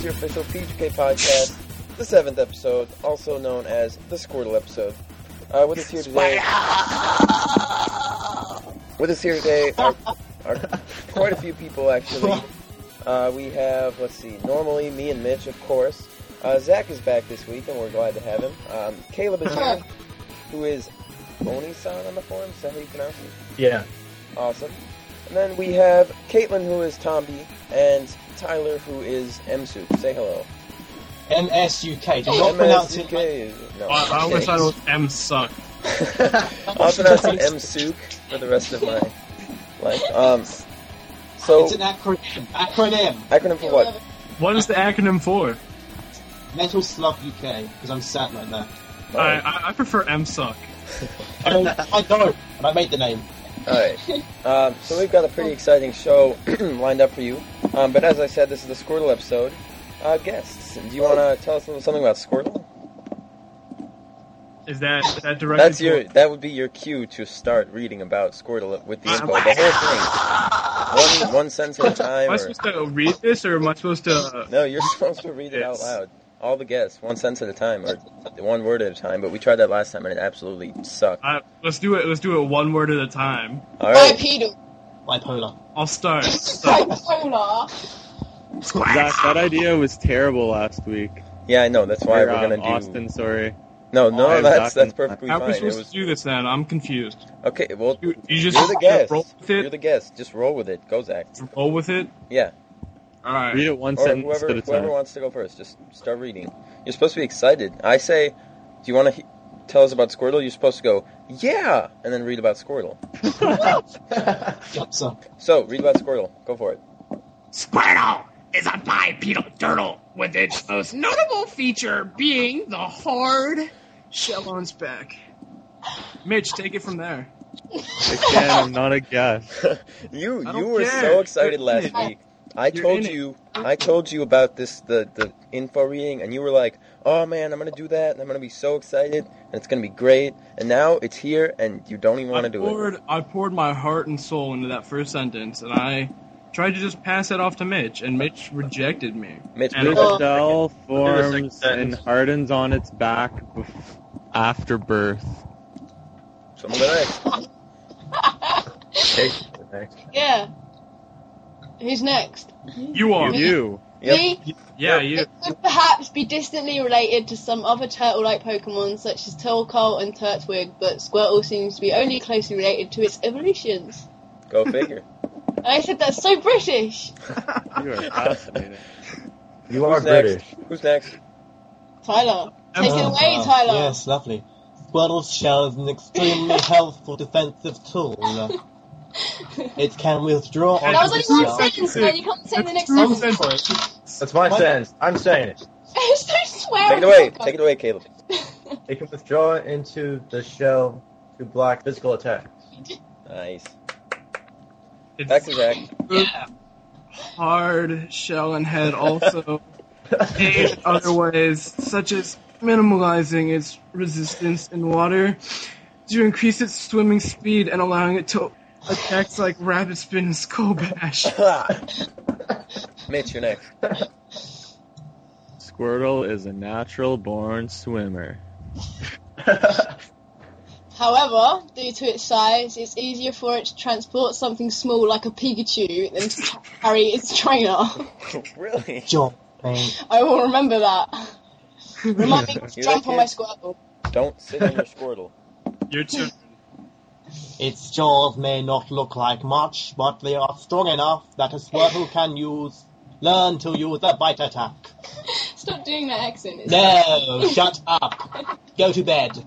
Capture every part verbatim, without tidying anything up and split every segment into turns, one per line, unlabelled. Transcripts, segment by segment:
your official P G K podcast, the seventh episode, also known as the Squirtle episode. Uh, with us here today, with us here today are, are quite a few people, actually. Uh, we have, let's see, normally me and Mitch, of course. Uh, Zach is back this week, and we're glad to have him. Um, Caleb is here, who is Oni-san on the forum. Is that how you pronounce it?
Yeah.
Awesome. And then we have Caitlin, who is Tombi, and Tyler, who is M-Soup. Say hello.
M S U K. Do not pronounce it like...
No,
I, I always thought it was M-Suck.
I'll pronounce it M-Soup for the rest of my life. Um, so,
it's an acronym. Acronym.
Acronym for what?
What is the acronym for?
Mental Slug U K, because I'm sad like that.
Oh.
I, I, I prefer M-Suck.
I don't, I don't, and I made the name.
Alright, um, so we've got a pretty exciting show lined up for you. Um, but as I said, this is the Squirtle episode. Uh, guests, do you want to tell us a little something about Squirtle?
Is that is that directed?
That's your. That would be your cue to start reading about Squirtle with the info, the whole thing. One one sentence at a time.
Am I
Or...
supposed to read this, or am I supposed to? Uh...
No, you're supposed to read it out loud. All the guests, one sentence at a time, or one word at a time. But we tried that last time, and it absolutely sucked.
Uh, let's do it. Let's do it one word at a time.
All right.
Bipolar.
I'll start.
Bipolar.
That, that idea was terrible last week.
Yeah, I know. That's why
Or,
we're gonna
um,
do.
Austin, sorry.
No, no,
I'm
that's
talking-
that's perfectly
How are
fine.
we
It
supposed
was
to do this then? I'm confused.
okay. Well,
You, you just
you're the guest.
roll with it.
You're the guest. Just roll with it. Go, Zach.
Roll with it.
Yeah.
All right.
Read it one
Or
sentence
whoever
at a
whoever
time.
wants to go first, just start reading. You're supposed to be excited. I say, do you want to he- tell us about Squirtle? You're supposed to go, yeah, and then read about Squirtle.
So,
So, read about Squirtle. Go for it.
Squirtle is a bipedal turtle, with its most notable feature being the hard
Shell on its back. Mitch, take it from there.
Again, I'm not a guest.
you
I
you
don't
were
care.
so excited
You're in
last
it.
week. I
You're
told
in it.
you I told you about this the, the info reading, and you were like, oh man, I'm gonna do that, and I'm gonna be so excited, and it's gonna be great. And now it's here, and you don't even want to
I
do
poured,
it.
I poured my heart and soul into that first sentence, and I tried to just pass it off to Mitch, and Mitch rejected me.
Mitch,
And
read
I-
it.
The cell
second
forms and
sentence.
hardens on its back bef- after birth.
Someone go next.
Okay. Next.
Yeah. Who's next?
You are.
You.
Yep.
Me?
Yeah, you.
It could perhaps be distantly related to some other turtle-like Pokemon, such as Turtwig and Turtwig, but Squirtle seems to be only closely related to its evolutions.
Go figure.
And I said that's so British!
You are fascinating.
You are
Who's next?
British.
Who's next?
Tyler. Take it
Oh,
away,
uh,
Tyler!
Yes, lovely. Squirtle's shell is an extremely helpful defensive tool. It can withdraw
That
onto
was
the
only
shell.
one sentence, man. You can't say the next
Two
sentence.
sentences.
That's my
What?
sentence. I'm saying it.
It's so swear.
Take it away. Take it away, Caleb.
It can withdraw into the shell to block physical attacks.
Nice.
It's
Back to Zach.
Yeah.
hard shell and head also aid in other ways, such as minimalizing its resistance in water to increase its swimming speed and allowing it to attacks like rapid spin and skull bash.
Mitch, you're next.
Squirtle is a natural-born swimmer.
However, due to its size, it's easier for it to transport something small like a Pikachu than to carry its trainer.
Really?
Jump. Pain.
I will remember that. Remind me to
You're
jump
the
on my
kid.
Squirtle.
Don't sit on your Squirtle.
Your turn.
Its jaws may not look like much, but they are strong enough that a Squirtle can use. Learn to use a bite attack.
Stop doing that accent. It's
No, shut up. Go to bed.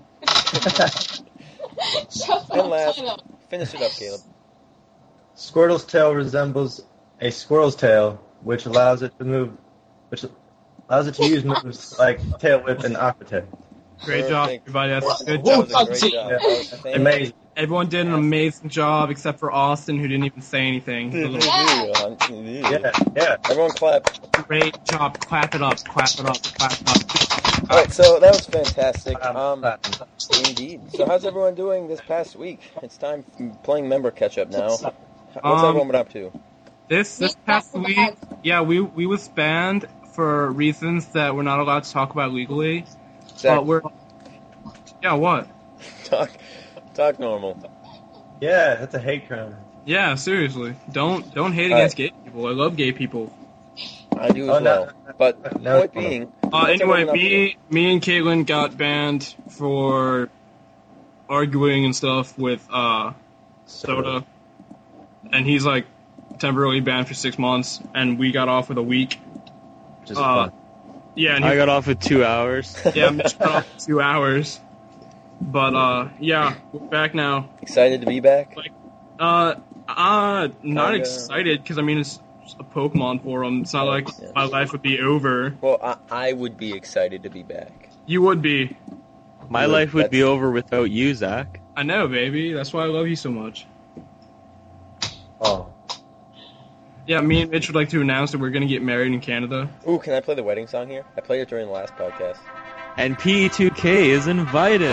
Shut
Don't
up,
laugh.
Tyler.
Finish it up, Caleb.
Squirtle's tail resembles a squirrel's tail, which allows it to move, which allows it to use moves like tail whip and aqua tail.
Great job,
Perfect.
everybody. That's a good
That
job.
was a great job.
Yeah.
That was fantastic.
Amazing.
Everyone did an amazing job except for Austin, who didn't even say anything.
Yeah, yeah.
Everyone clap.
Great job. Clap it up. Clap it up. Clap it up.
Alright, so that was fantastic.
Um,
Um, indeed. So how's everyone doing this past week? It's time for playing member catch-up now. What's
Um,
everyone been up to?
This this past week, yeah, we we was banned for reasons that we're not allowed to talk about legally.
Zach,
But we're yeah, what?
talk, talk normal.
Yeah, that's a hate crime.
Yeah, seriously, don't don't hate
All
against
right.
gay people. I love gay people.
I do as
Oh, no.
well. But
No,
point
no.
being,
Uh,
what's
anyway,
everyone up
me me and Caitlin got banned for arguing and stuff with uh, Soda, and he's like temporarily banned for six months, and we got off with a week.
Which is
Uh,
fun.
Yeah, and he,
I got off with two hours.
yeah, Mitch got off for two hours. But uh, yeah, we're back now.
excited to be back?
Uh, uh, not
Kinda.
excited because I mean it's a Pokemon forum. It's not like
Yeah.
my life would be over.
Well, I, I would be excited to be back.
You would be.
My
Look,
life would be
that's-
over without you, Zach.
I know, baby. That's why I love you so much.
Oh.
Yeah, me and Mitch would like to announce that we're gonna get married in Canada.
Ooh, can I play the wedding song here? I played it during the last podcast.
And P E two K is invited.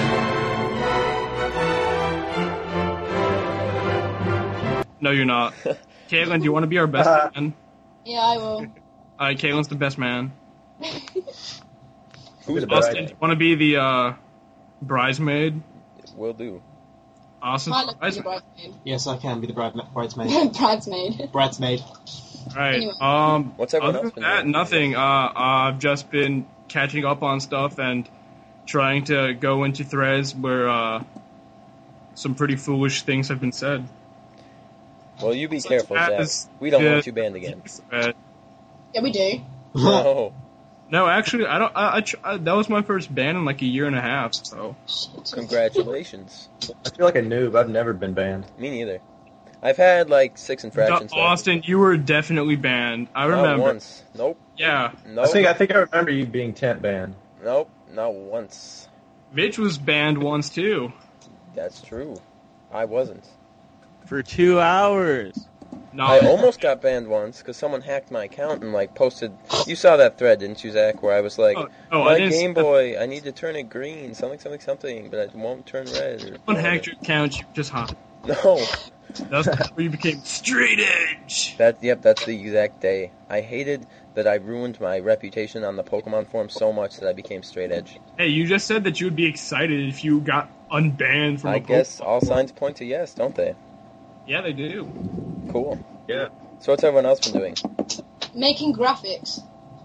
No, you're not. Caitlin, do you want to be our best
Uh,
man?
Yeah, I will.
Alright, Caitlin's the best man.
Who's
the
Austin,
bride?
do you want to be the uh, bridesmaid?
Will do.
Austin's
Might
the
not be the
bridesmaid.
bridesmaid.
Yes, I can be the bride- bridesmaid.
Bridesmaid.
Bridesmaid.
Right.
Anyway.
Um.
What's everyone
other
else
than
been
that,
doing?
nothing. Uh, I've just been catching up on stuff and trying to go into threads where uh, some pretty foolish things have been said.
Well, you be
So
careful,
that
Zach.
is
We don't
good.
want you banned again.
Uh,
Yeah, we do.
No.
no, actually, I don't. I, I, tr- I that was my first ban in like a year and a half. So
Congratulations.
I feel like a noob. I've never been banned.
Me neither. I've had like six infractions.
Du- Austin, you were definitely banned. I
Not
remember.
once. Nope.
Yeah,
Nope.
I think I think I remember you being tent banned.
Nope. Not once.
Mitch was banned once too.
That's true. I wasn't.
For two hours.
No,
I almost got banned once because someone hacked my account and like posted. You saw that thread, didn't you, Zach? Where I was like,
Oh, oh, I
"My
didn't see
Game
that.
Boy, I need to turn it green, something, something, something, but it won't turn red." Or
Someone hacked your account. You just hot.
No.
That's where you became straight edge.
That yep, that's the exact day. I hated that I ruined my reputation on the Pokemon forum so much that I became straight edge.
Hey, you just said that you would be excited if you got unbanned from
I
a
guess
Pokemon
all
forum.
signs point to yes, don't they?
Yeah, they do.
Cool.
Yeah.
So what's everyone else been doing?
Making graphics.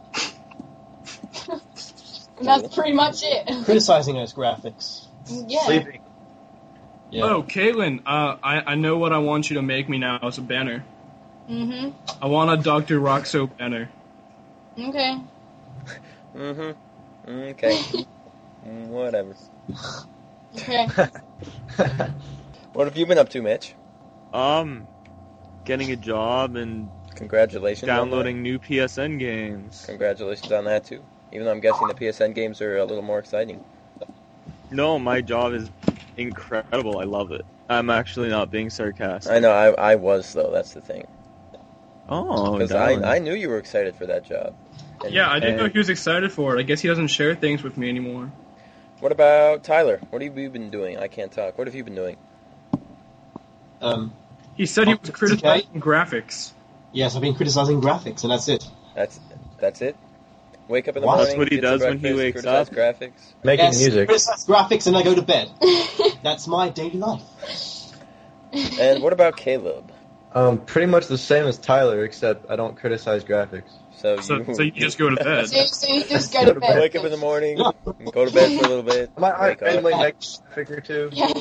And that's pretty much it.
Criticizing those graphics.
Yeah.
Sleeping.
Yeah.
Oh, Caitlin, uh, I, I know what I want you to make me now as a banner.
Mm-hmm.
I want a Doctor Roxo banner.
Okay.
Mm-hmm. Okay. Mm, Whatever.
Okay.
What have you been up to, Mitch?
Um, getting a job and
Congratulations. on
downloading new P S N games.
that. Congratulations on that too. Even though I'm guessing the P S N games are a little more exciting.
No, my job is incredible. I love it. I'm actually not being sarcastic.
I know. I I was though. That's the thing.
Oh,
Because
darn.
I I knew you were excited for that job. And-
Yeah, I didn't know
and
he was excited for it. I guess he doesn't share things with me anymore.
What about Tyler? What have you been doing? I can't talk. What have you been doing?
Um,
He said he was
Okay.
criticizing graphics.
yes, I've been criticizing graphics, and that's it.
That's that's it. Wake up in the
Wow.
morning.
That's what he
get some
does when he
breakfast,
wakes
criticize
up.
Graphics.
Making
yes,
music.
criticize graphics, and I go to bed. That's my daily life.
And what about Caleb?
Um, pretty much the same as Tyler, except I don't criticize graphics.
So
So,
you,
so you just go to bed.
So, so you just go to bed.
wake up in the morning, go to bed for a little bit.
I might, I
wake
randomly
up.
make a figure too.
Yeah.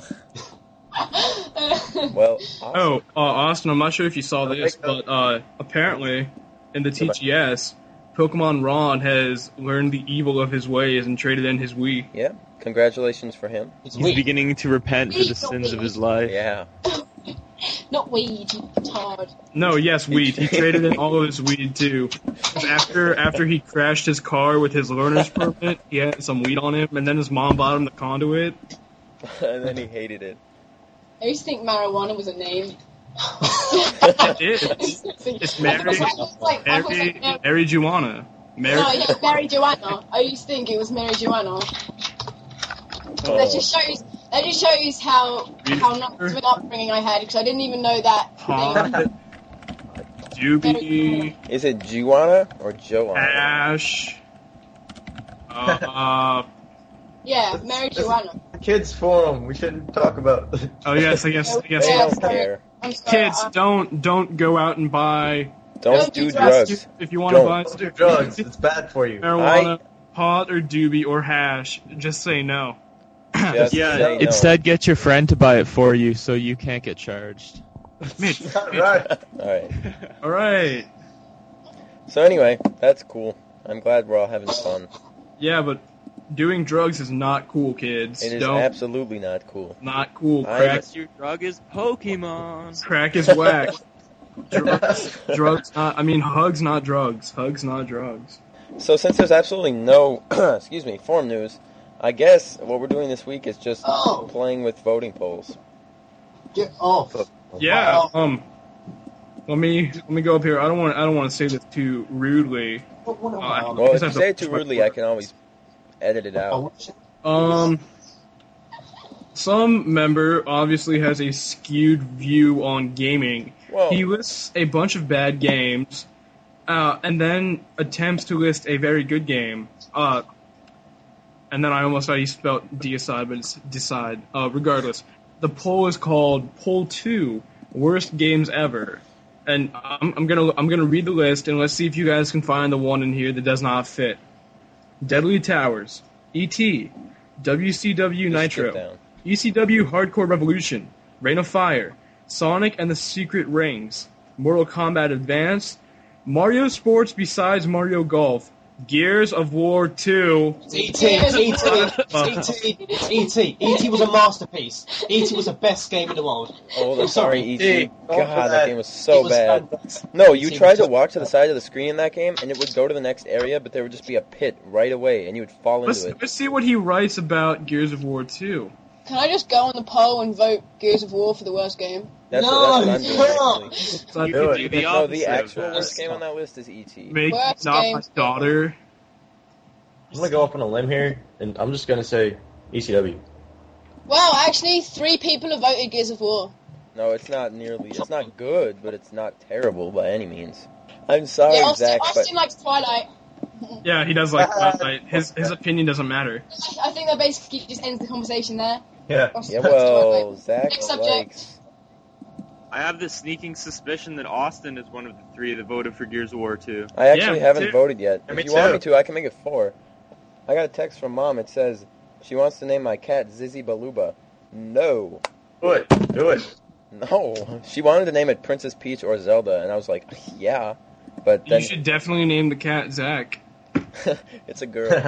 Well, awesome.
Oh, uh, Austin, I'm not sure if you saw this, but uh, apparently in the T G S, Pokemon Ron has learned the evil of his ways and traded in his Wii.
Yeah. Congratulations for him.
It's
He's
weak.
beginning to repent for the sins of his life.
Yeah.
Not weed, you retard.
No, yes, weed. He traded in all of his weed too. 'Cause After after he crashed his car with his learner's permit, he had some weed on him, and then his mom bought him the conduit.
And then he hated it.
I used to think marijuana was a name.
It is. It's Mary,
I was like, I was
Mary,
like, no,
Mary Juana. Mary.
no, yeah, Mary Joanna. I used to think it was Mary Joanna.
Oh.
That just shows. That just shows how how not of an upbringing I had because I didn't even know that.
Huh?
name.
Do Doobie,
Is it Juana or Joanna?
Ash. Uh,
Yeah, Mary Joanna.
Kids forum. We shouldn't talk about.
oh yes, I guess. I guess.
They
Yeah,
don't
sorry.
care.
I'm sorry.
Kids,
I-
don't don't go out and buy.
Don't
Don't
do
do drugs.
drugs.
If you want to
Don't.
buy
Don't do drugs. It's bad for you.
marijuana, pot or doobie or hash, just say no.
Just
Yeah,
say no.
instead get your friend to buy it for you so you can't get charged.
Mitch.
Right.
All right.
All right.
So anyway, that's cool. I'm glad we're all having fun.
Yeah, but doing drugs is not cool, kids.
It is
Don't.
absolutely not cool.
Not cool.
I-
Crack,
Unless your drug is Pokemon.
crack is whack. drugs, drugs not. I mean, hugs not drugs. Hugs not drugs.
So since there's absolutely no, excuse me, forum news, I guess what we're doing this week is just
Oh.
playing with voting polls.
Get off.
Yeah.
Wow.
Um. Let me let me go up here. I don't want I don't want to say this too rudely. Uh,
Well,
Because
if you
I
say it
have
too
to-
rudely, I can always edit it out.
Um. Some member obviously has a skewed view on gaming.
Well,
He lists a bunch of bad games, uh, and then attempts to list a very good game. Uh, and then I almost thought he spelled decide, but it's decide. Uh, regardless, the poll is called Poll Two: Worst Games Ever. And I'm, I'm gonna I'm gonna read the list, and let's see if you guys can find the one in here that does not fit. Deadly Towers, E T, W C W
just skip
Nitro,
down.
E C W Hardcore Revolution, Reign of Fire, Sonic and the Secret Rings, Mortal Kombat Advance, Mario Sports besides Mario Golf, Gears of War two.
E T, E T, E T, E T, E T was a masterpiece. E T was the best game in the world.
Oh, I'm
I'm
sorry,
sorry.
E T.
Hey, go for
God, that
that.
game was so
It was
bad.
fantastic.
No, you
E T
tried
was
to
so
walk to the
bad.
side of the screen in that game, and it would go to the next area, but there would just be a pit right away, and you would fall
Let's,
into it.
let's see what he writes about Gears of War two.
Can I just go on the poll and vote Gears of War for the worst game?
That's,
No,
what, that's what I'm
you
doing,
can't.
actually.
So I
You
do
could
it.
do the
No,
opposite
the
of
actual
that.
worst game on that list is E T.
make
Worst
not my
games.
daughter.
I'm gonna go off on a limb here, and I'm just gonna say E C W.
Well, actually, three people have voted Gears of War.
No, it's not nearly. It's not good, but it's not terrible by any means. I'm sorry,
yeah, Austin,
Zach,
Austin
but
likes Twilight.
Yeah, he does like Twilight. His his opinion doesn't matter.
I think that basically just ends the conversation there.
Yeah.
Austin
yeah,
likes
well,
Twilight.
Zach
Next subject.
likes.
I have this sneaking suspicion that Austin is one of the three that voted for Gears of War two.
I actually
Yeah, me
haven't
too.
voted yet.
Yeah,
If
me
you want
too.
me to, I can make it four. I got a text from Mom. It says she wants to name my cat Zizzy Baluba. No.
Do it. Do it.
No. She wanted to name it Princess Peach or Zelda, and I was like, yeah. But then
You should definitely name the cat Zach.
it's a girl.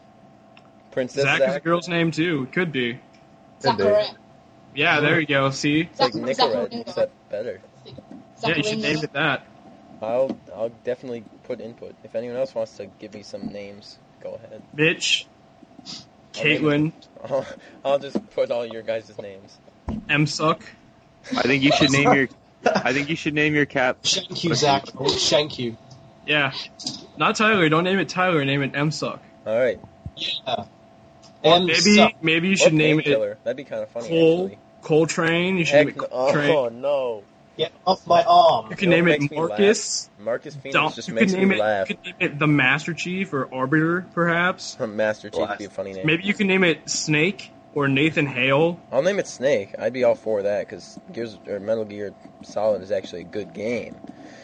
Princess
Zach
Zach.
is a girl's name too. It could be.
Zachary.
Yeah, there you go. See?
It's like
Zach-
Nicorette,
Zachary.
except better.
Yeah, you should name it that.
I'll I'll definitely put input. If anyone else wants to give me some names, go ahead.
Mitch,
I'll name
Caitlin,
I'll, I'll just put all your guys' names.
M Suck.
I think you should name your. I think you should name your cat.
Shank you, Zach. I will shank you.
Yeah. Not Tyler. Don't name it Tyler. Name it M Suck.
All right.
Yeah.
Or
M
maybe
suck.
maybe you
Or
should name it
Painkiller. That'd be kind of funny,
Cole
actually.
Coltrane. You should
Heck
name it
no.
Coltrane.
Oh no.
Get off my arm.
You can
You know
name
what
it
makes me
Marcus.
Marcus Phoenix
Don't,
just
you
makes
can name
me
it.
laugh.
You can name it the Master Chief or Arbiter, perhaps.
Master Chief would be a funny name.
Maybe you can name it Snake or Nathan Hale.
I'll name it Snake. I'd be all for that because Gears or Metal Gear Solid is actually a good game,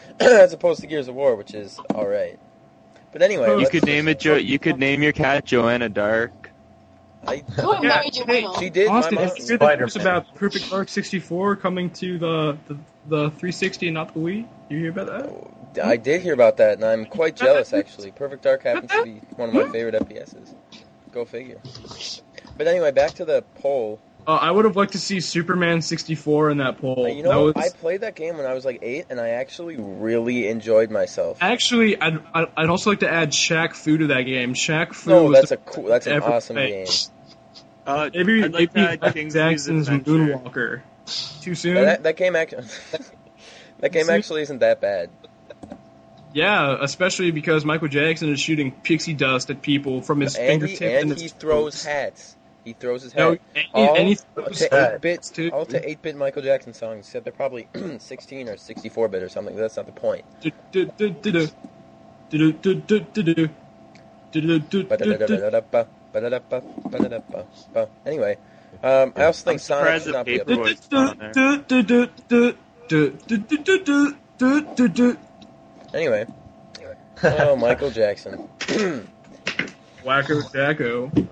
as opposed to Gears of War, which is all right. But anyway,
You
You
let's
could name it. Jo- you could name your cat Joanna Dark.
I,
Go and
Yeah,
marry
hey,
Joanna.
she did.
Austin,
my
did
mom,
you hear the news
Spider-Man.
about Perfect Dark sixty-four coming to the, the the three sixty and not the Wii? You hear about that?
I did hear about that, and I'm quite jealous. Actually, Perfect Dark happens to be one of my favorite F P S's. Go figure. But anyway, back to the poll.
Uh, I would have liked to see Superman sixty-four in that poll.
Uh, you know,
that
what? I
was,
played that game when I was like eight, and I actually really enjoyed myself.
actually, I'd, I'd I'd also like to add Shaq Fu to that game. Shaq Fu
No,
was
that's
the
a cool. That's an
ever
awesome
played.
game.
Uh,
Maybe
I'd like
maybe
to add
Michael
King's
Jackson's
Adventure.
Moonwalker. Too soon?
That, that game actually. that game
See?
actually isn't that bad.
Yeah, especially because Michael Jackson is shooting pixie dust at people from his
And he,
fingertip
and
and
he
his
throws
toes.
hats. He throws his
No,
head.
any,
all
any
to eight bit,
too.
all to eight bit Michael Jackson songs, except they're probably sixteen or sixty-four bit or something. But that's not the point. Ba-da-da-da-da-ba, ba-da-da-ba, ba-da-da-ba. Anyway, um, I also think Sonic should not be up there.
Paperboy's on there.
Anyway, oh, Michael Jackson.
Wacko Jacko.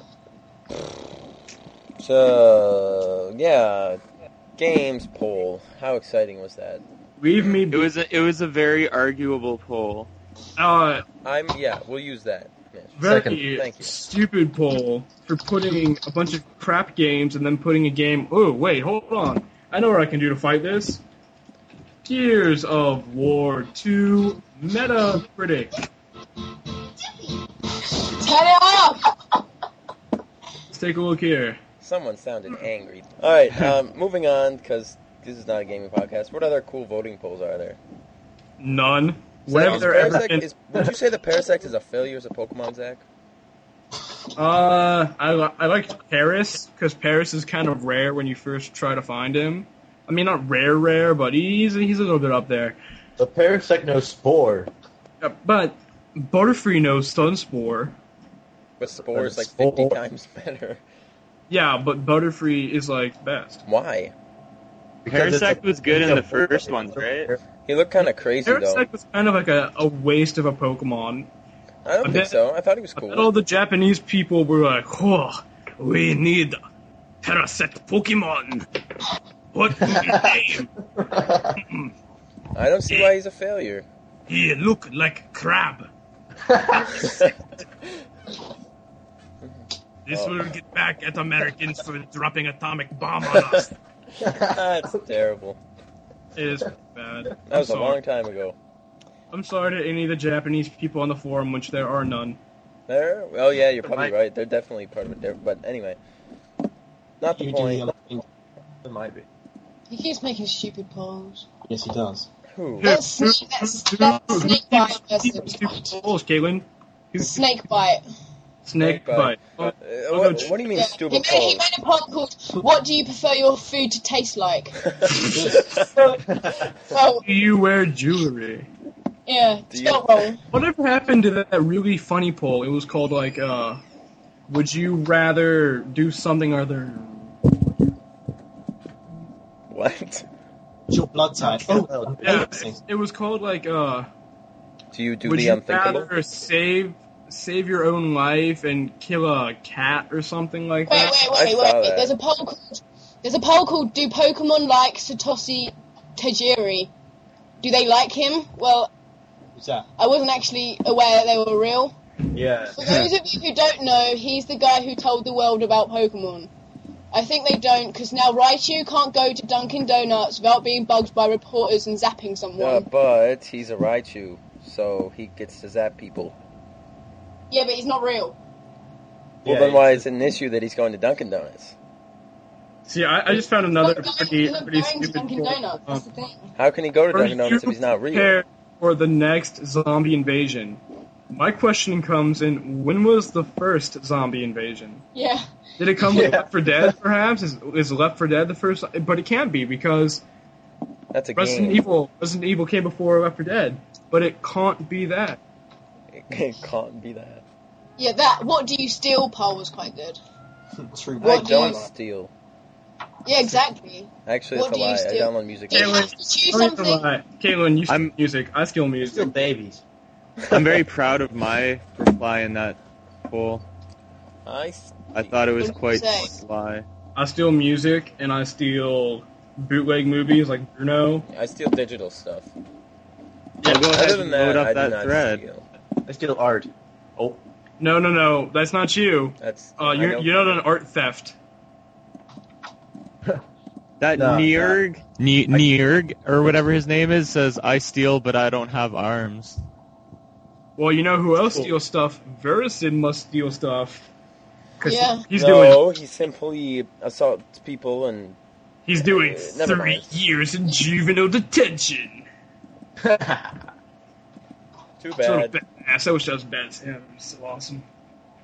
So yeah, games poll. How exciting was that?
Leave me
It
be.
was a, it was a very arguable poll.
Uh,
I'm yeah. We'll use that. Yeah.
very
Second.
Thank you.
stupid poll for putting a bunch of crap games and then putting a game. Oh wait, hold on. I know what I can do to fight this. Gears of War two Metacritic.
Turn it off!
Let's take a look here.
Someone sounded angry. All right, um, moving on because this is not a gaming podcast. What other cool voting polls are there?
None.
So
Whenever
is
there ever
Parasect-
been,
is- would you say that Parasect is a failure as a Pokemon, Zach?
uh, I li- I liked Paris because Paris is kind of rare when you first try to find him. I mean, not rare, rare, but he's he's a little bit up there.
The Parasect knows Spore.
Uh, but Butterfree knows Sunspore.
But Spore is like
Spore.
fifty times better.
Yeah, but Butterfree is like best.
Why?
Because it's
Parasect
a-
was good in
it's
the
a-
first ones, right?
He looked kind of crazy though.
Parasect was kind of like a, a waste of a Pokemon.
I don't
I
think
bet-
so. I thought he was
I bet all
cool.
the Japanese people were like, "Oh, we need Parasect Pokemon. What do we name?
I don't see why he's a failure.
He look like crab. This
Oh.
will get back at Americans for dropping atomic bomb on us."
That's terrible.
It is bad.
That
I'm
was a
sorry.
long time ago.
I'm sorry to any of the Japanese people on the forum, which there are none.
There? Well, yeah, you're probably
Might-
right. They're definitely part of it there. But anyway, not the
You do
point.
the other thing.
It might be.
He keeps making stupid polls.
Yes, he does.
Who?
Let's sneak, let's, let's snake bite versus
Balls, Caitlin.
snake bite.
Snake bite.
Uh,
Oh,
what,
no,
what do you mean
Yeah, he,
stupid
made, he
polls?
made a poll called "What do you prefer your food to taste like?" Well,
do you wear jewelry?
yeah,
Do
spelled
you-
wrong.
Whatever happened to that really funny poll? It was called like, uh, would you rather do something other?
What?
What's your blood type? Oh,
Yeah,
amazing.
it, it was called like, uh,
Do you do
would
the
you
unthinkable?
rather save save your own life and kill a cat or something like
Wait,
that?
wait,
I
wait,
saw
wait.
that.
There's a poll called There's a poll called "Do Pokemon like Satoshi Tajiri? Do they like him?" Well,
Who's that?
I wasn't actually aware that they were real.
Yeah.
For those of you who don't know, he's the guy who told the world about Pokemon. I think they don't, because now Raichu can't go to Dunkin' Donuts without being bugged by reporters and zapping
Uh,
someone.
but he's a Raichu, so he gets to zap people.
Yeah, but he's not real.
Well,
Yeah,
then why
he's-
is it an issue that he's going to Dunkin' Donuts?
See, I, I just found another
Well,
pretty
he's not
pretty
going to
stupid
Dunkin'
poll.
Donuts,
Um,
that's the thing.
How can he go to
Are
Dunkin' Donuts
you
if he's not real?
prepared for the next zombie invasion? My question comes in: when was the first zombie invasion?
Yeah.
Did it come with
Yeah.
Left four Dead? Perhaps is, is Left four Dead the first? But it can't be because
That's a
Resident
game.
Evil Resident Evil came before Left four Dead. But it can't be that.
It can't be that.
Yeah, that "What do you steal?" poll was quite good.
True.
I
What do you-
don't steal.
Yeah, exactly.
Actually,
What
that's a
do you
lie. I
steal?
download music.
You
Caitlin,
have to choose
Don't even
something.
lie. Caitlin, you steal
I'm-
music. I steal
Still
music.
babies.
I'm very proud of my reply in that poll.
I, s-
I thought it was
What did you
quite
say?
sly.
I steal music and I steal bootleg movies like Bruno.
I steal digital stuff.
Well, go ahead
Other than
and
that,
load up
I do
that
not
thread.
steal.
I steal art. Oh.
No, no, no. That's not you.
That's
Uh,
I
you're
know-
you're not an art theft.
That
No,
Nierg, Ni- Nierg, or whatever his name is, says, I steal, but I don't have arms.
Well, you know who else steals stuff? Verisid must steal stuff. Cause
Yeah.
he's doing
no, he simply assaults people and
he's doing
Uh, never
three
mind.
years in juvenile detention.
too
So
bad.
badass. I wish I was bad as him. So awesome.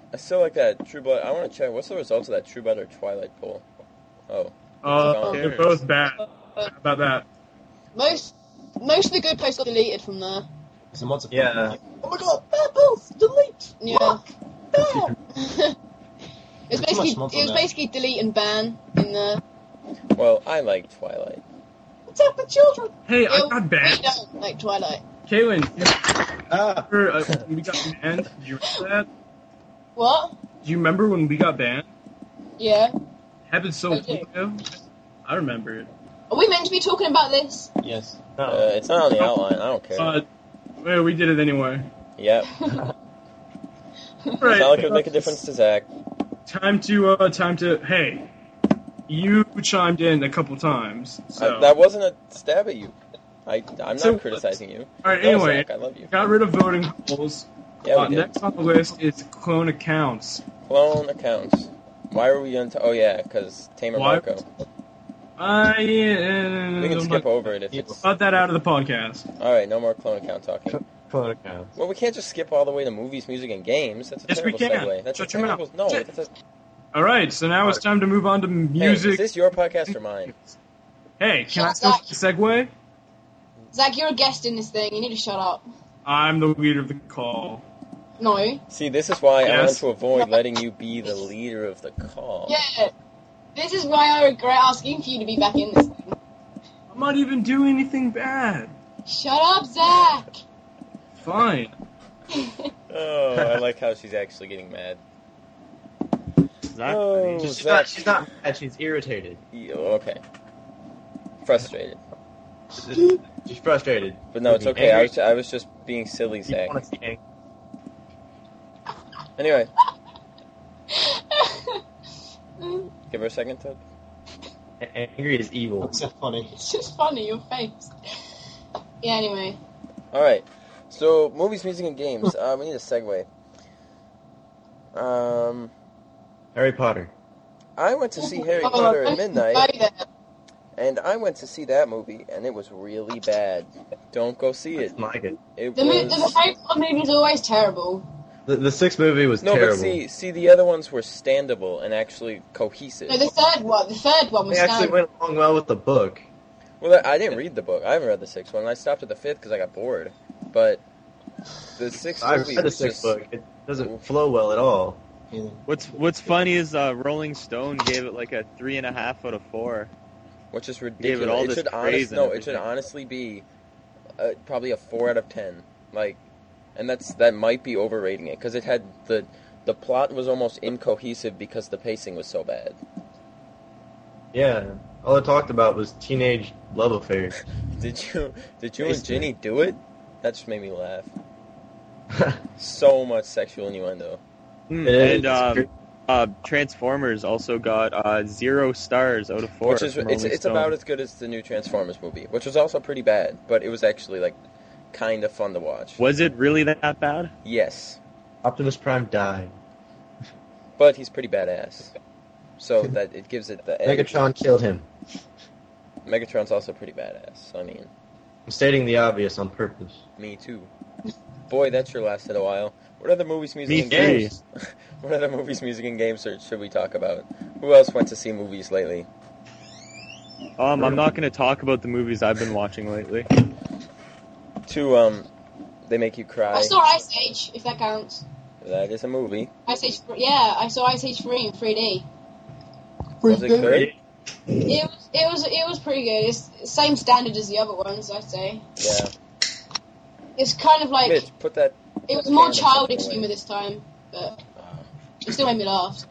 I still like that True Blood. I want to check. What's the results of that True Blood or Twilight poll? Oh.
Uh,
It's
they're both bad. How about that?
Most most of the good posts got deleted from there.
So what's it?
Yeah.
Like, oh my god, bad post, delete.
Yeah.
No.
It was
There's too much
basically
smoke
it
on
was
there.
basically delete and ban in there.
Well, I like Twilight.
Attack the children.
Hey, I
Ew,
got
We
banned.
don't like Twilight.
Caitlin, you
Ah.
remember uh, when we got banned? Do you remember that?
What?
Do you remember when we got banned?
Yeah.
Happened so
I
long
do.
ago. I remember it.
Are we meant to be talking about this?
Yes.
Uh, it's not on the outline. I don't care.
Uh, well, we did it anyway.
Yep.
Right.
It's not like it would make a difference to Zach.
Time to, uh, time to, hey, you chimed in a couple times, so.
I, that wasn't a stab at you. I, I'm not
So-
criticizing you.
Alright,
No,
anyway,
Zach, I love you.
got rid of voting polls.
Yeah,
uh,
we did.
next on the list is clone accounts.
Clone accounts. Why were we on? T- oh yeah, because Tamer
Why?
Marco.
I, uh,
We can skip over it if it's.
Cut that out of the podcast.
All right, no more clone account talking.
Clone accounts.
Well, we can't just skip all the way to movies, music, and games. That's a
Yes, we
terrible
can.
segue. That's
Shut
a
your
terrible.
mouth.
No,
Shut-
that's a.
Alright, so now it's time to move on to
Hey,
music.
is this your podcast or mine?
Hey, can I
Shut
still
up.
segue?
Zach, you're a guest in this thing. You need to shut up.
I'm the leader of the call.
No.
See, this is why I want
Yes.
to avoid letting you be the leader of the call.
Yeah. This is why I regret asking for you to be back in this thing.
I'm not even doing anything bad.
Shut up, Zach.
Fine.
Oh, I like how she's actually getting mad.
Zach,
Oh,
She's
Zach.
not, she's not mad, she's irritated.
Yeah, okay. Frustrated.
She's frustrated.
But no, it's okay. I
Angry.
was, I was just being silly,
You
Zach.
wanna see angry.
Anyway, give her a second to.
Angry is evil.
That's so funny.
It's just funny, your face. Yeah, anyway.
Alright, so movies, music, and games. Uh, we need a segue. Um,
Harry Potter.
I went to see Harry
Oh,
Potter
I
at midnight,
know that.
and I went to see that movie, and it was really bad. Don't go see it.
It's not good.
It
The, mo- the
was...
Harry Potter movie is always terrible.
The, the sixth movie was
No,
terrible.
but see, see, the other ones were standable and actually cohesive.
No, the third one. The third one was
They actually
standard.
went along well with the book.
Well, I didn't read the book. I haven't read the sixth one. I stopped at the fifth because I got bored. But the sixth
I
movie
read the
was
sixth
just...
book. It doesn't flow well at all.
what's what's funny is uh, Rolling Stone gave it like a three and a half out of four.
Which is
Gave it
ridiculous.
all
It
this
should
praise
honest,
and
no, it should
everything.
honestly be uh, probably a four out of ten. Like, and that's that might be overrating it because it had the the plot was almost incohesive because the pacing was so bad.
Yeah. All it talked about was teenage love affairs.
Did you did you and
Basically.
Ginny do it? That just made me laugh. So much sexual innuendo.
Mm,
It is.
and um, uh, Transformers also got uh, zero stars out of four.
Which is
from
it's
Rolling
it's
Stone.
about as good as the new Transformers movie, which was also pretty bad, but it was actually like kind of fun to watch.
Was it really that bad?
Yes,
Optimus Prime died.
but he's pretty badass. So that it gives it the edge.
Megatron killed him.
Megatron's also pretty badass. I mean,
I'm stating the obvious on purpose.
me too. Boy, that sure lasted a while. What other movies, music,
Me
and
too.
games? What other movies, music, and games search should we talk about? Who else went to see movies lately?
Um, I'm not going to talk about the movies I've been watching lately.
Two, um, they make you cry.
I saw Ice Age, if that counts.
That is a movie.
Ice Age, yeah, I saw Ice Age three in three D.
Was it good?
It was, it was, it was pretty good. It's the same standard as the other ones, I'd say.
Yeah.
It's kind of like
Mitch, put that.
it was more
camera
childish
away.
humor this time, but it still made me laugh.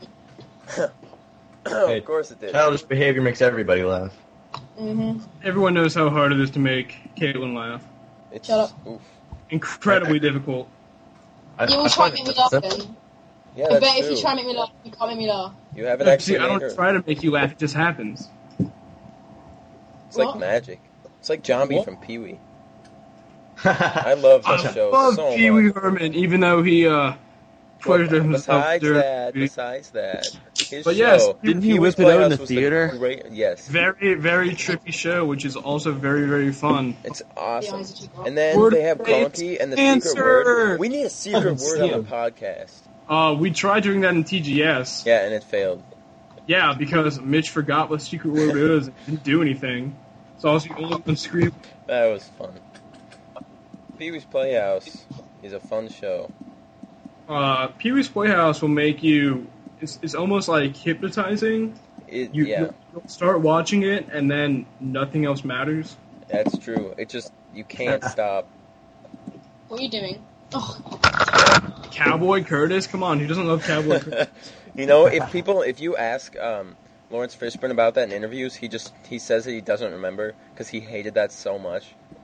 Of course it did.
Childish behavior makes everybody laugh.
hmm
Everyone knows how hard it is to make Caitlin laugh.
It's,
Shut up.
Oof.
Incredibly difficult.
I,
You will
I
try
find
to make
it
me laugh
simple.
then.
Yeah,
I
that's
bet if
true.
you try to make me laugh, you can't make me laugh.
You haven't
No,
actually
see, I
made
don't
her.
try to make you laugh, it just happens.
It's like
What?
magic. It's like Zombie
What?
from Pee Wee. I love that
I
show
love
so
Pee Wee
much.
Herman, even though he, uh, pleasured
Well,
himself
besides
during
that,
the movie.
besides that, his
But
show,
yes,
Didn't he
Pee Wee's
whip it out in
Playhouse
the
was
theater?
great, yes,
Very, very trippy show, which is also very, very fun.
it's
Yeah,
awesome.
eyes are too bright.
And then
Word
they have
of faith,
Conky and the
answer.
secret word. We need a secret
It's
word on
you.
the podcast.
Uh, we tried doing that in T G S.
Yeah, and it failed.
Yeah, because Mitch forgot what secret word is and didn't do anything. So I was the only one screaming.
That was fun. Pee-wee's Playhouse is a fun show.
Uh, Pee-wee's Playhouse will make you. It's, it's almost like hypnotizing.
It,
You,
yeah,
You'll start watching it, and then nothing else matters.
that's true. It just, you can't stop.
What are you doing? Oh,
Cowboy Curtis? Come on, who doesn't love Cowboy Curtis?
You know, if people, if you ask um, Lawrence Fishburne about that in interviews, he just, he says that he doesn't remember because he hated that so much.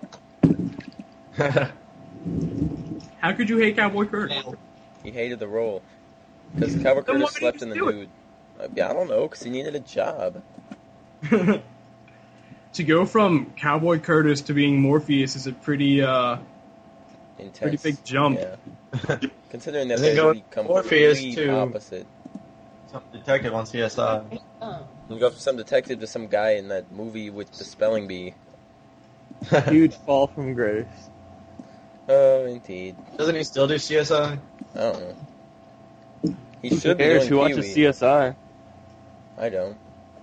How could you hate Cowboy Curtis?
He hated the role. Because Cowboy
Then why
Curtis
did
slept
he
in the
do it?
nude. Uh, yeah, I don't know, because he needed a job.
To go from Cowboy Curtis to being Morpheus is a pretty, uh,
Intense.
pretty big jump.
Yeah. Considering that
And then
they
go
be
Morpheus
complete
to-
opposite.
Some detective on C S I.
oh.
You go from some detective to some guy in that movie with the spelling bee.
Huge fall from grace.
Oh, indeed.
Doesn't he still do C S I?
I don't know. He
Who
should be
cares?
doing
Who watches
Pee-wee.
C S I?
I don't.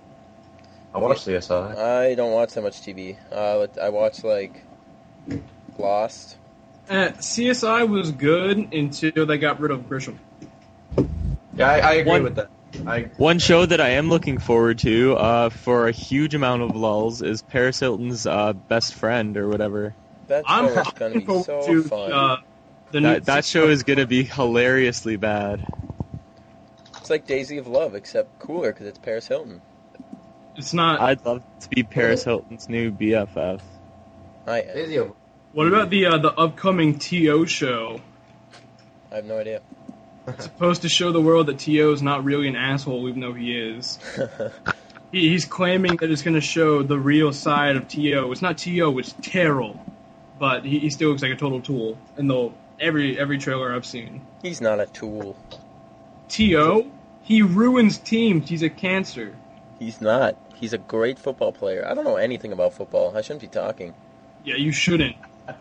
I watch C S I.
I don't watch that much T V. Uh, I watch, like, Lost.
Uh, C S I was good until they got rid of Grisham.
Yeah, I, I agree
One-
with that. I
One show that I am looking forward to uh, for a huge amount of lulls is Paris Hilton's uh, Best Friend or whatever.
That
I'm
show is going to
looking
be
forward
so
to
fun.
uh, the new
That that show is going to be hilariously bad.
It's like Daisy of Love, except cooler because it's Paris Hilton.
It's not.
I'd love to be Paris Hilton's new B F F.
I am.
What about the uh, the upcoming T O show?
I have no idea.
It's supposed to show the world that T O is not really an asshole, even though he is. He, he's claiming that it's going to show the real side of T O. It's not T O, it's Terrell. But he, he still looks like a total tool in the every every trailer I've seen.
He's not a tool.
T O, he ruins teams. He's a cancer.
He's not. He's a great football player. I don't know anything about football. I shouldn't be talking.
Yeah, you shouldn't.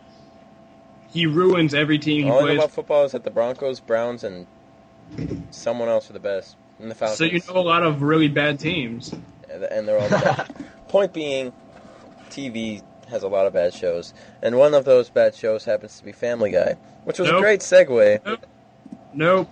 He ruins every team he
All I know
plays.
about football is that the Broncos, Browns, and someone else are the best. And the Falcons.
So you know a lot of really bad teams.
And- And they're all the best. Point being, T V has a lot of bad shows. And one of those bad shows happens to be Family Guy, which was
Nope.
a great segue.
Nope.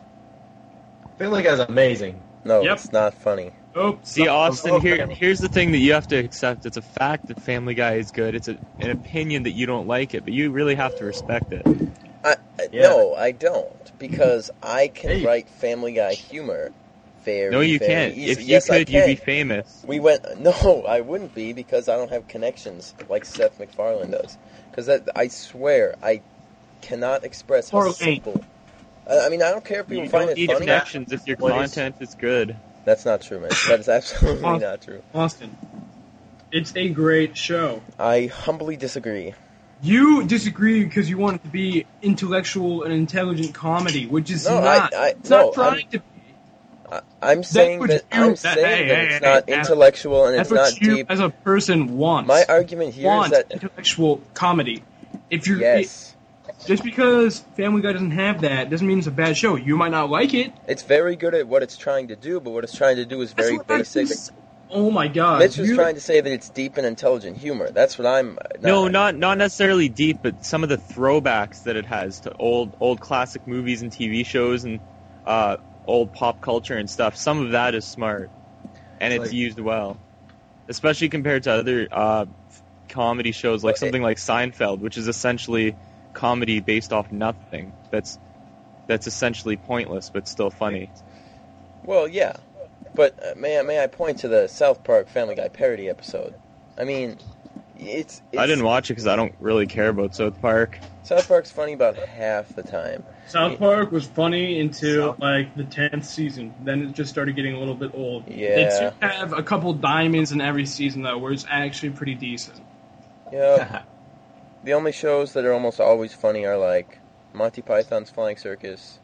Family Guy's amazing.
No,
Yep.
it's not funny.
Nope.
See,
Stop.
Austin, here, here's the thing that you have to accept. It's a fact that Family Guy is good. It's a, an opinion that you don't like it, but you really have to respect it.
I, I,
Yeah.
No, I don't. Because I can
Hey.
write Family Guy humor very,
No, you
very
can't.
easily.
If you
Yes, I
could, you'd be
can.
famous.
We went. No, I wouldn't be because I don't have connections like Seth MacFarlane does. Because I swear I cannot express how
Or ain't.
simple. I, I mean, I don't care if people
You
find
don't
it
need
funny.
connections if your
Please.
content is good.
That's not true, man. That is absolutely
Austin.
not true.
Austin. It's a great show.
I humbly disagree.
You disagree because you want it to be intellectual and intelligent comedy, which is
No,
not.
I- I-
it's
no,
not trying
I'm-
to be.
I, I'm saying
what
that
you-
I'm
that-
saying
hey,
that
hey,
it's
hey,
not
that's-
intellectual and
That's
it's
what
not
you,
deep.
as a person, want.
My argument here is
want
that
intellectual comedy. If you're
yes,
just because Family Guy doesn't have that doesn't mean it's a bad show. You might not like it.
it's very good at what it's trying to do, but what it's trying to do is very
That's what I
basic.
just- Oh my god!
Mitch was
you-
trying to say that it's deep and intelligent humor. That's what I'm.
No, not not necessarily deep, but some of the throwbacks that it has to old old classic movies and T V shows and uh, old pop culture and stuff. Some of that is smart, and it's
Like-
used well, especially compared to other uh, comedy shows like
Well, it-
something like Seinfeld, which is essentially comedy based off nothing. That's that's essentially pointless but still funny.
Well, yeah, but uh, may I, may I point to the South Park Family Guy parody episode? I mean, it's, it's
I didn't watch it because I don't really care about South Park.
South Park's funny about half the time.
South Park was funny until like the tenth season. Then it just started getting a little bit old. They
Yeah.
do have a couple diamonds in every season though, where it's actually pretty decent.
Yeah. The only shows that are almost always funny are like Monty Python's Flying Circus,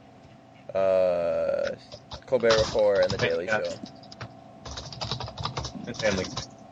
uh, Colbert Report, and The Daily
Yeah.
Show.
And Family.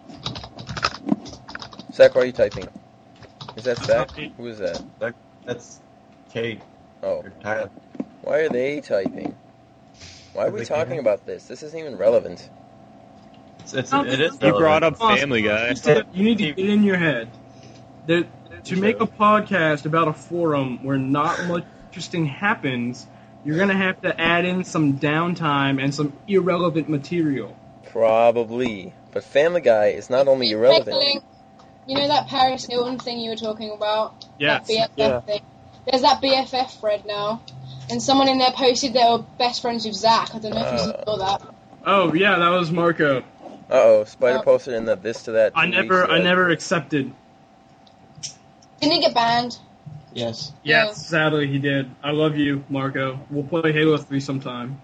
Zach, why are you typing? Is that Zach? Who is that?
That's Kate
Oh,
or Tyler.
why Why are they typing? Why are we talking about this? This isn't even relevant.
It's, it's, it is
You brought
relevant.
up Family Guy.
You said- you need to get in your head that to make a podcast about a forum where not much interesting happens, you're gonna have to add in some downtime and some irrelevant material.
Probably. But Family Guy is not only irrelevant.
Link. You know that Paris Hilton thing you were talking about?
Yes.
That B F F
Yeah.
thing. There's that B F F thread now. And someone in there posted they were best friends with Zach. I don't know if you
Uh.
saw that.
Oh yeah, that was Marco.
Uh-oh, Spider
Oh.
posted in the this to that.
I
two
never,
weeks
I
ago.
never accepted.
Didn't he get banned?
Yes.
Yeah.
Yes, sadly he did. I love you, Marco. We'll play Halo three sometime.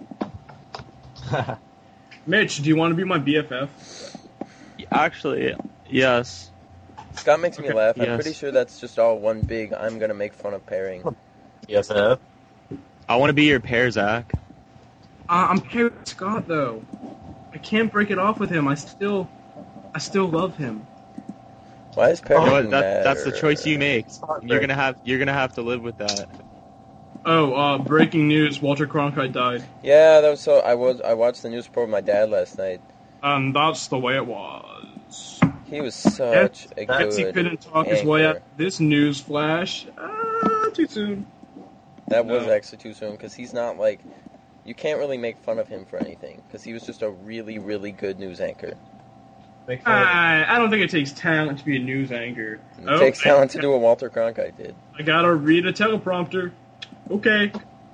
Mitch, do you want to be my B F F?
Actually, yes.
Scott makes me
Okay.
laugh. I'm
Yes.
pretty sure that's just all one big I'm gonna make fun of pairing.
Yes, I have.
I want to be your pair, Zach.
Uh, I'm paired with Scott though. I can't break it off with him. I still, I still love him.
Why is
You
pairing
know what? That, that's the
matter?
choice you make.
not
You're
great.
gonna have you're gonna have to live with that.
Oh, uh, breaking news: Walter Cronkite died.
Yeah, that was so. I was. I watched the news report with my dad last night.
And that's the way it was.
He was such a
Guess he
good.
couldn't talk his way out
anchor.
of this news flash. Ah, too soon.
That was
No.
actually too soon because he's not like. You can't really make fun of him for anything because he was just a really, really good news anchor.
Make fun of
I, I don't think it takes talent to be a news anchor.
It
Oh,
takes talent to
I,
do what Walter Cronkite did.
I gotta read a teleprompter. Okay.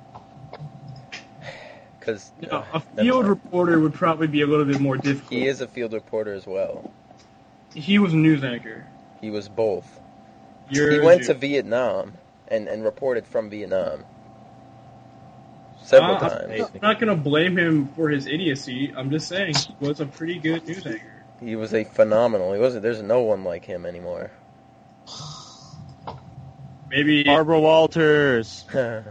Because
Now, a field reporter would probably be a little bit more difficult.
he is a field reporter as well.
He was a news anchor.
He was both.
You're
He went
a
to
Jew.
Vietnam and, and reported from Vietnam several
Uh,
times.
I'm not gonna blame him for his idiocy. I'm just saying he was a pretty good news anchor.
He was a phenomenal. He wasn't. There's no one like him anymore.
Maybe
Barbara Walters.
huh.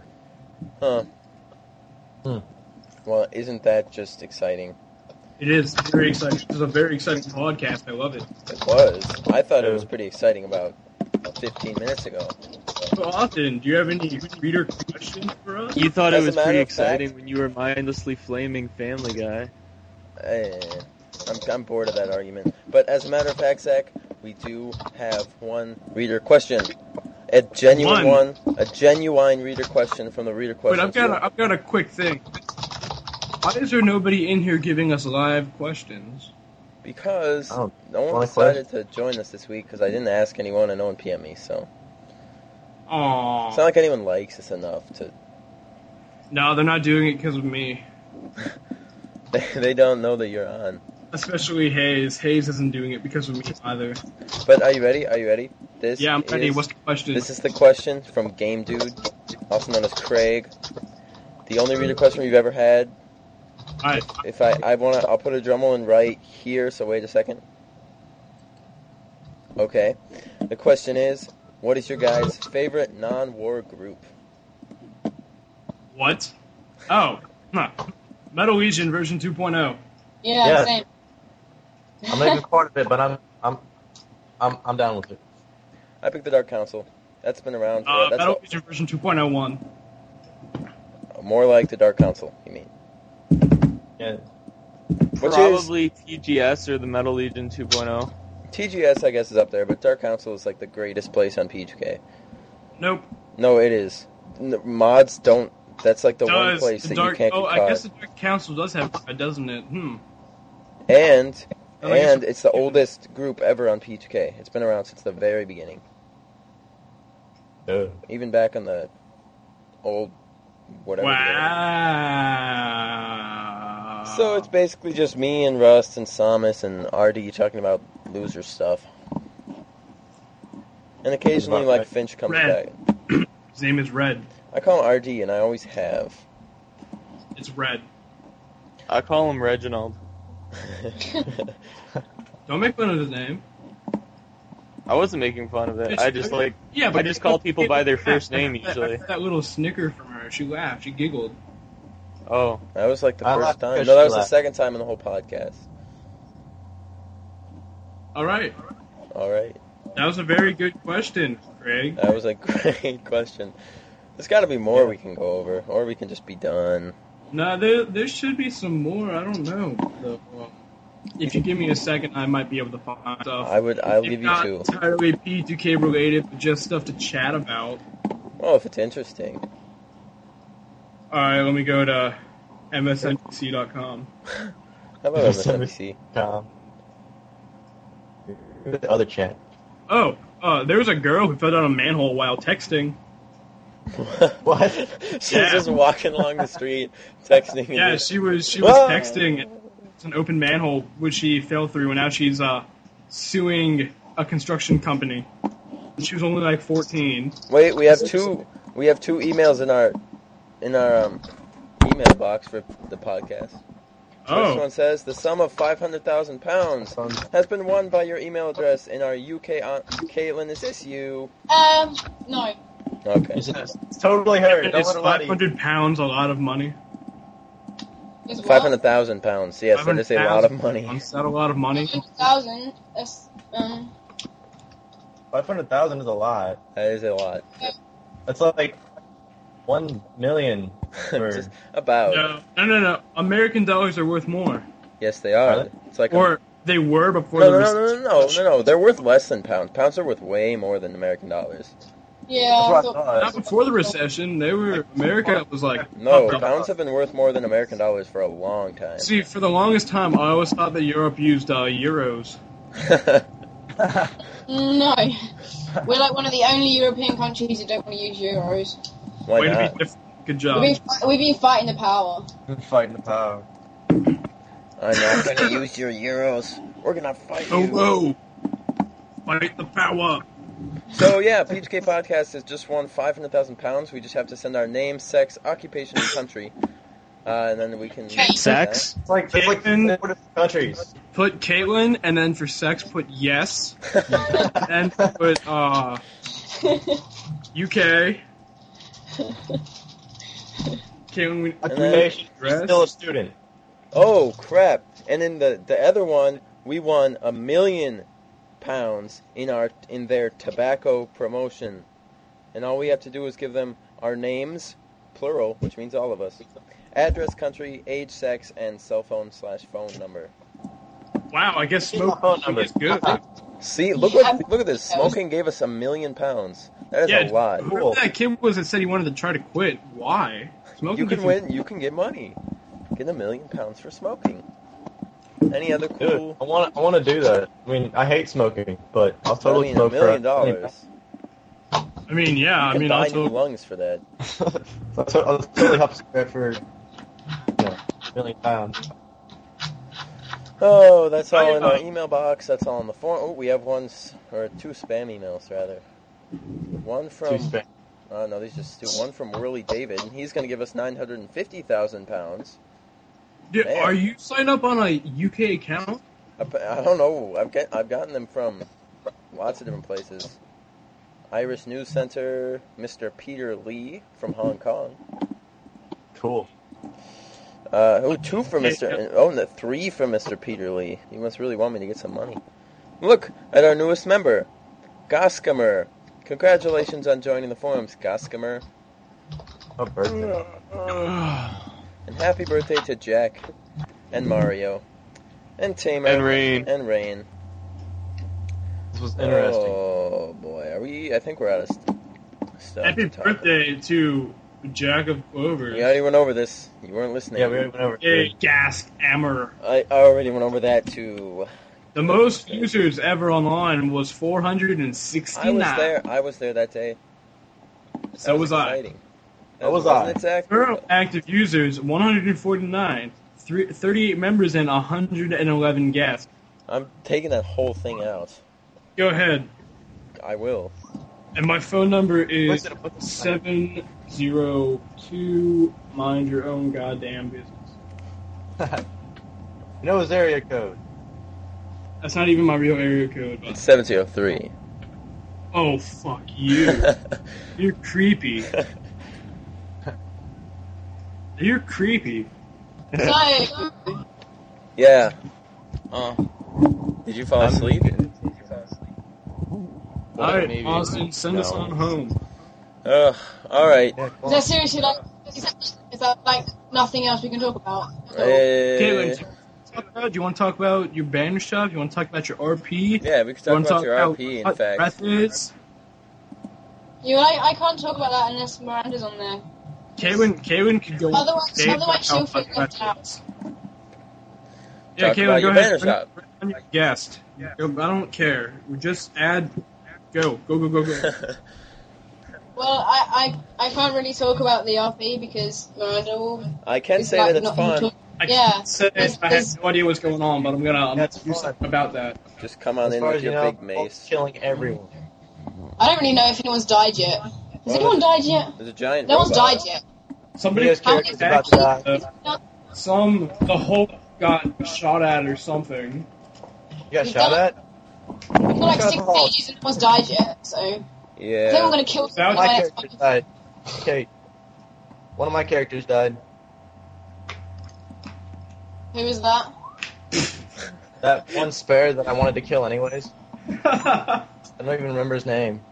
Hmm.
Well, isn't that just exciting?
it is very exciting. This is a very exciting podcast. I love it.
It was. I thought it was pretty exciting about fifteen minutes ago.
So, Austin, do you have any reader questions for us?
You thought
As
it
a
was
matter
pretty
of fact-
exciting when you were mindlessly flaming Family Guy.
Eh, I'm, I'm bored of that argument. But as a matter of fact, Zach, we do have one reader question. A genuine one.
One.
A genuine reader question from the reader question.
Wait, I've got a, I've got a quick thing. Why is there nobody in here giving us live questions?
Because
Oh,
no one
only
decided to join us this week because I didn't ask anyone and no one P M me. So
Aww.
it's not like anyone likes us enough to.
No, they're not doing it because of me.
They, they don't know that you're on.
Especially Hayes. Hayes isn't doing it because of me either.
But are you ready? Are you ready? This
Yeah, I'm ready.
is-
What's the question?
This is the question from Game Dude, also known as Craig. The only reader question we've ever had.
Alright.
If I, I wanna, I'll put a drum roll in right here. So wait a second. Okay. The question is, what is your guys' favorite non-war group?
What? Oh. Huh. Metal Legion version two point oh.
Yeah,
Yeah.
same.
I'm not even part of it, but I'm I'm I'm I'm down with it.
I picked the Dark Council. That's been around. For,
Uh,
that's
Metal
all-
Legion version two point oh one.
more like the Dark Council. You mean?
Yeah.
Which is
Probably T G S or the Metal Legion two point oh.
T G S, I guess, is up there, but Dark Council is like the greatest place on P H K.
Nope.
No, it is. N- mods don't. That's like the one
Does
place
the
that
Dark,
you can't
oh,
get
I
caught.
guess the Dark Council does have that, doesn't it? Hmm.
And
I guess-
and it's the oldest group ever on P H K. It's been around since the very beginning,
Uh,
even back on the old whatever. they were.
Wow.
So it's basically just me and Rust and Samus and R D talking about loser stuff. And occasionally, like, Finch comes
Red.
back.
His name is Red.
I call him R D, and I always have.
It's Red.
I call him Reginald.
Don't make fun of his name.
I wasn't making fun of it.
It's-
I just like
Yeah, but
I just call people by their first name
That-
usually.
That little snicker from her. She laughed. She giggled.
Oh,
That was like the
I
first
laughed
time.
because
No, that
she
was the
laughed.
second time in the whole podcast.
All right.
All right.
That was a very good question, Craig.
That was a great question. There's got to be more we can go over, or we can just be done.
No, there there should be some more. I don't know. So, um, if you give me a second, I might be able to find stuff.
I would. I'll
If
give you
not
two.
entirely P two K related, but just stuff to chat about.
Well, if it's interesting.
All right, let me go to M S N B C dot com.
How about M S N B C?
Um, the other chat.
Oh, uh, there was a girl who fell down a manhole while texting.
What?
She's
Yeah.
just walking along the street, texting. and
Yeah,
just-
she was she was
Ah!
texting. It's an open manhole which she fell through, and now she's uh, suing a construction company. She was only like fourteen.
Wait, we have two. We have two emails in our in our um, email box for the podcast. This
Oh,
one says the sum of five hundred thousand pounds has been won by your email address in our U K. On- Caitlin, is this you?
Um, no.
Okay.
It's, it's totally her. Don't
is
let her lie to
five
you.
hundred pounds a lot of money?
Is what?
Five hundred thousand pounds. Yes, that is a lot of money.
Is that a lot of money?
five hundred thousand. That's, um,
Five hundred thousand is a lot.
That is a lot.
That's like one million. For,
Just about.
No, no, no, no. American dollars are worth more.
Yes, they are.
Are they?
It's like a-
Or they were before
no,
the
no, no, no,
recession.
no, no, no, no. They're worth less than pounds. Pounds are worth way more than American dollars.
yeah.
that's
I
what I
thought-
thought.
Not before the recession. They were America was like
No,
up, up,
pounds
up.
have been worth more than American dollars for a long time.
See, for the longest time, I always thought that Europe used uh, euros.
No. We're like one of the only European countries that don't want to use euros.
Why
Way to
not?
be different. Good job.
We've been, fi- we've been fighting the power.
Fighting the power.
I'm not gonna use your euros. We're gonna fight
Oh,
you.
whoa! Fight the power.
So yeah, P H K Podcast has just won five hundred thousand pounds. We just have to send our name, sex, occupation, and country, uh, and then we can
Sex?
It's like it's like
Caitlin-
four different countries.
Put Caitlin, and then for sex, put yes. And then put uh, U K. Caitlin, we,
Occupation.
Dress?
She's still a student.
Oh crap! And in the the other one, we won a million pounds in our in their tobacco promotion, and all we have to do is give them our names, plural, which means all of us, address, country, age, sex, and cell phone slash phone number.
wow, I guess
Here's my phone
smoking
number.
is good.
See, look what look at this. Smoking gave us a million pounds. That is
Yeah,
a lot.
whoever that kid was that said he wanted to try to quit. Why? Smoking
You can
gives
win. You can get money. Get a million pounds for smoking. Any other
Dude,
cool?
I want I want to do that. I mean, I hate smoking, but I'll
I
totally
mean, a
smoke
million
for
dollars.
I mean, yeah,
You
I
can
mean,
buy
also,
new lungs for that.
I'll, to- I'll totally help spread for you know, a million pounds.
Oh, that's all
I,
in our
uh,
email box. That's all on the form. Oh, we have one s- or two spam emails rather. One
Two
from
spam.
oh no, these just two. One from Whirly David, and he's going to give us nine hundred and fifty thousand pounds.
Dude,
Man.
are you signed up on a U K account?
I, I don't know. I've get I've gotten them from lots of different places. Irish News Center, Mister Peter Lee from Hong Kong.
Cool.
Uh, oh, two from Mister Oh, and the three from Mister Peter Lee. He must really want me to get some money. Look at our newest member, Goscomer. Congratulations on joining the forums, Goscomer.
Oh, birthday.
And happy birthday to Jack and Mario and Tamer
And Rain.
and Rain.
This was interesting.
Oh boy, are we? I think we're out of st- stuff.
Happy
to talk about.
birthday to Jack of Clover.
We already went over this. You weren't listening.
Yeah, we already went over.
Yay, Gask Ammer.
I already went over that too.
The most users ever online was four hundred sixty-nine.
I was there. I was there that day.
So was I.
exciting.
So was
wasn't
I.
it, Zach?
Current active users, one hundred forty-nine. Three, thirty-eight members and one hundred eleven guests.
I'm taking that whole thing out.
Go ahead.
I will.
And my phone number is
What's it- what's it-
seven zero two. Mind your own goddamn business.
You know his area code.
That's not even my real area code. But...
It's seven zero three.
Oh, fuck you. You're creepy. You're creepy.
So,
Yeah. Uh, did you fall
I'm-
asleep?
Alright,
maybe.
Austin, send us
No.
on home.
Uh, Ugh. All right.
Yeah,
Is
come
that
on.
seriously like? Is that, is that like nothing else we can talk about?
Caitlin,
Uh,
do you, talk about, do you want to talk about your banner stuff? Do you want to talk about your R P?
yeah, we could
Do you
talk
want to
about your R P. In
what
fact,
breath is?
You, I, I can't talk about that unless Miranda's on there.
Caitlin, Caitlin could go.
Otherwise,
Dave,
otherwise she'll
how
feel
breath
left out.
is. Yeah,
Talk
Caitlin,
about
go
your
ahead.
banner
Bring-
shop.
bring on your guest. Go, I don't care. We just add. Go, go, go, go, go.
Well, I, I, I can't really talk about the R P because Miranda will.
I can
is
say
like
that it's
not
fun.
talk-
I
Yeah,
can't say
there's-
I
there's-
have no idea what's going on, but I'm gonna I'm
That's
gonna do
fun.
something about that.
Just come on
As
in
far
with
as you
your
know,
big mace.
killing everyone.
I don't really know if anyone's died yet. Has
Well,
anyone died yet?
There's a giant
No one's
robot.
died yet.
Somebody
Video's
How
character's
many-
about to die.
uh, some the Hulk got shot at or something.
You got shot at?
We've got like
Shut
six
up.
pages and no one's died yet, so. Is
Yeah.
anyone gonna kill
That was
my
My
next
character died. Okay. One of my characters died.
Who is that?
That one spare that I wanted to kill anyways. I don't even remember his name.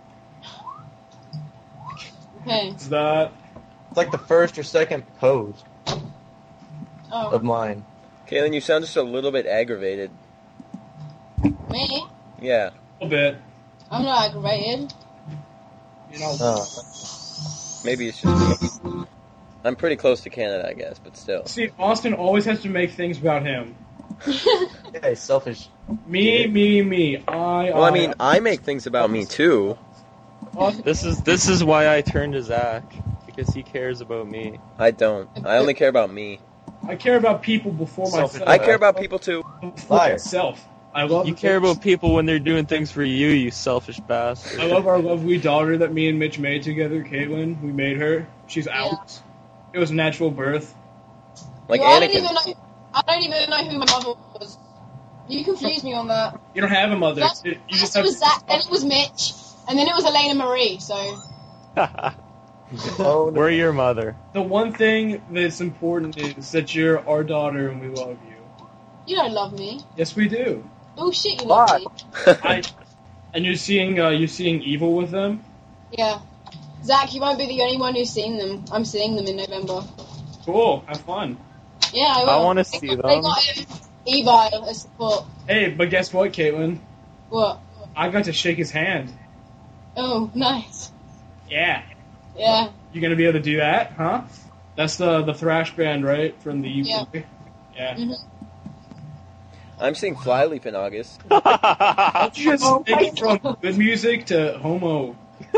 Okay.
Is that
It's like the first or second pose
Oh,
of mine.
Kaylin, you sound just a little bit aggravated.
me?
Yeah.
a little bit?
I'm not aggravated.
You know,
Oh.
Maybe it's just me. I'm pretty close to Canada, I guess, but still.
see, Austin always has to make things about him.
Yeah, he's selfish.
Me, me, me. I.
Well, I mean, I make things about me too.
Austin,
This is this is why I turned to Zach, because he cares about me.
I don't. I only care about me.
I care about people before
Selfish.
myself.
I care about people too.
Before
Liar.
myself. I love.
You care about people when they're doing things for you, you selfish bastard.
I love our lovely daughter that me and Mitch made together, Caitlin. We made her. She's out. It was natural birth.
Like
Yo, I don't
Anakin.
even know. I don't even know who my mother was. You confused me on that.
You don't have a mother.
First,
You
first
just
it
have.
was Zach, then it was Mitch, and then it was Elena Marie. So
Oh, no.
We're your mother.
The one thing that's important is that you're our daughter and we love you.
you don't love me.
Yes, we do.
Oh shit, you love
Why?
me.
I, and you're seeing uh, you're seeing evil with them.
Yeah. Zach, you won't be the only one who's seen them. I'm seeing them in November.
Cool. Have fun.
Yeah, I will.
I wanna
They
see
got-
them.
They got um, Evil as support.
Hey, but guess what, Caitlin?
What?
I got to shake his hand.
Oh, nice.
Yeah.
Yeah.
You gonna be able to do that, huh? That's the the thrash band, right? From the U K.
Yeah.
Yeah.
Mhm.
I'm seeing Flyleaf in August.
Don't you just
Oh,
take it
my
from good music to homo.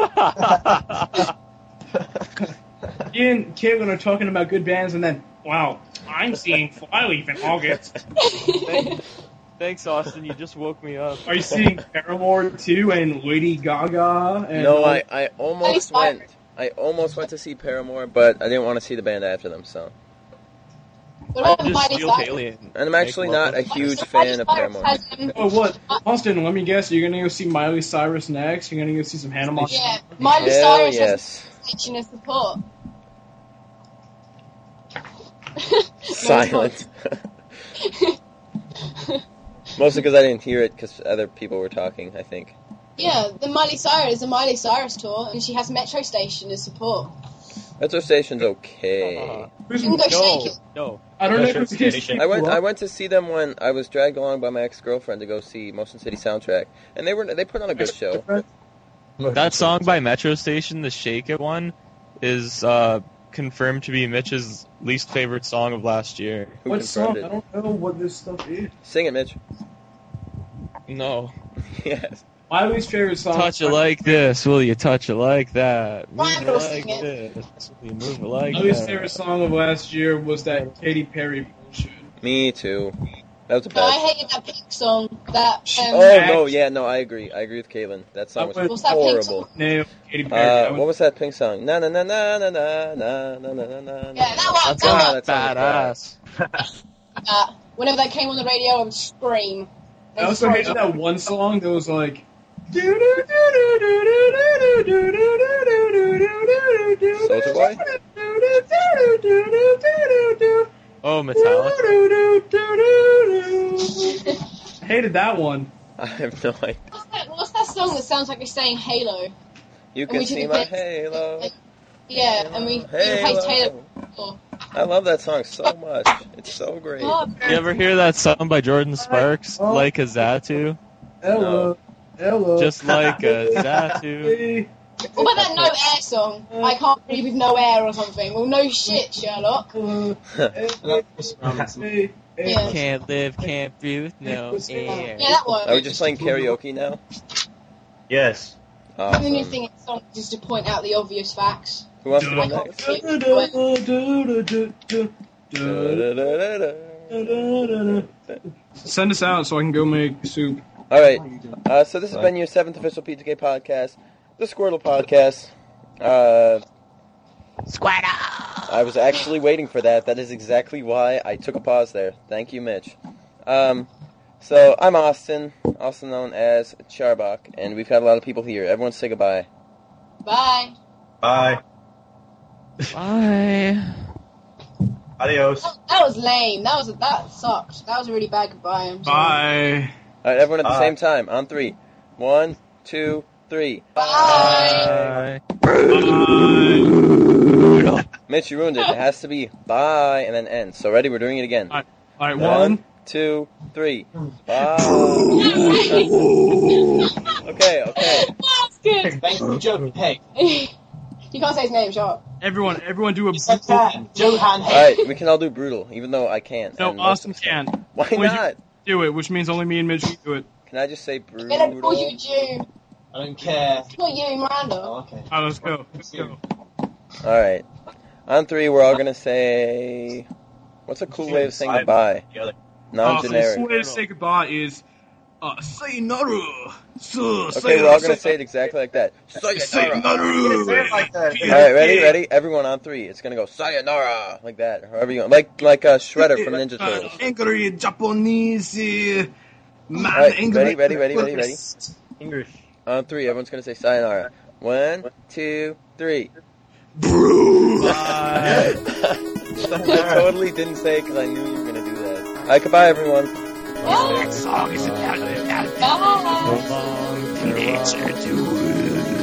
Ian and Caitlin are talking about good bands, and then, wow, I'm seeing Flyleaf in August.
Thanks, Austin. You just woke me up.
Are you seeing Paramore too, and Lady Gaga? And
No, I, I almost
Miley
went. I almost went to see Paramore, but I didn't want to see the band after them. So,
What about
Just
Miley
steal
Cyrus?
Alien.
and I'm actually
Make love.
not a huge
Miley
fan of
Cyrus
Paramore.
has, um,
Oh, what? Austin, let me guess. You're gonna go see Miley Cyrus next. You're gonna go see some Hannah Montana.
Yeah, Miley
Hell
Cyrus
yes.
has station of support.
Silent. Mostly because I didn't hear it because other people were talking. I think.
Yeah, the Miley Cyrus, the Miley Cyrus tour, and she has Metro Station as support.
Metro Station's okay.
Who's-
You can go
No,
shake it.
no.
I don't know
Metro
if it's
Station.
I went. I went to see them when I was dragged along by my ex-girlfriend to go see Motion City Soundtrack, and they were they put on a good show.
That song by Metro Station, the Shake It one, is uh, confirmed to be Mitch's least favorite song of last year.
Who
What song?
confirmed
I
it?
don't know what this stuff is.
Sing it, Mitch.
No.
Yes.
My least favorite song.
Touch it like this, will you touch it like that? Move
Ryan
it
will
like
sing it.
this, will you move it like
My least
that?
favorite song of last year was that Katy Perry bullshit.
Me too. That was a
No, I
bad.
hated that pink song. That um,
Oh no, yeah, no, I agree. I agree with Caitlin. That song was
What's that pink
horrible.
song?
No, Katy Perry. I
Uh,
would-
what was that pink song? Na na na na na na na na na na na.
Yeah, that one.
That
That
Ah,
song's
one.
that song was
badass.
Uh, whenever that came on the radio, I would scream.
I also
And
hated that one song that was like.
Soulja Boy?
Oh, Metallica.
Hated that one.
I have no idea.
What's that, what's that song that sounds like it's saying Halo?
You
And
can
we
see
took
my
a pic-
halo.
Yeah, and we, we
Halo.
replaced Taylor. before.
I love that song so much. It's so great.
Oh,
You ever hear that song by Jordan Sparks?
Oh.
Like a Zatu?
Hello. Hello.
Just like a Zatu.
Hey.
what about that No Air song? I can't breathe with no air or something. Well, no shit, Sherlock.
Uh, hey, hey, hey.
Yeah.
Can't live, can't breathe with no air.
Yeah, that one.
Are we just playing karaoke now?
Yes.
The new
Awesome.
thing in song is to point out the obvious facts.
Who wants to go
I can't
next?
breathe.
Send us out so I can go make soup.
All right. Uh, so this has been your seventh official P T K podcast, the Squirtle podcast. Uh,
Squirtle!
I was actually waiting for that. That is exactly why I took a pause there. Thank you, Mitch. Um, so I'm Austin, also known as Charbach, and we've had a lot of people here. Everyone say goodbye.
Bye.
Bye.
Bye.
Adios.
That, that was lame. That was that sucked. That was a really bad goodbye. I'm sorry.
Bye.
All right, everyone at the
Bye.
same time. On three. One, two, three.
Bye.
Bye.
Mitch, you ruined it. It has to be bye and then end. So ready? We're doing it again.
All right, one.
two, three. Bye. Okay, okay.
That's good.
Thanks for the joke, Peg.
You can't say his name, shut up.
Everyone, everyone, do a.
Yes, I can. Johan
All
Peg.
right, we can all do brutal, even though I can't.
No,
and most
Austin
of us can't.
can't
Why
Well, you-
not?
do it, which means only me and Mitch can do it.
Can I just say
They don't call
brutal?
you Jew.
I don't care.
It's not you, Miranda.
Oh, okay.
All right, let's go. Let's go.
All right. On three, we're all gonna say. What's a cool way of saying goodbye?
Together.
Uh, so the
Non-generic.
way to say goodbye is, uh, sayonara. So,
Okay, we're all gonna say it exactly like that. Sayonara.
Sayonara.
Like that.
All right, ready, ready. Everyone on three. It's gonna go sayonara like that, or however you want. Like like uh, Shredder from Ninja
Uh,
Turtles.
angry Japanese uh, man.
All right,
angry
ready, ready, ready, ready, ready.
English.
On three, everyone's gonna say sayonara. One, two, three.
Bye.
I totally didn't say it because I knew you were gonna do that. All right, goodbye, everyone.
Bye.
That song is about that
Bye.
Long
teenager dude.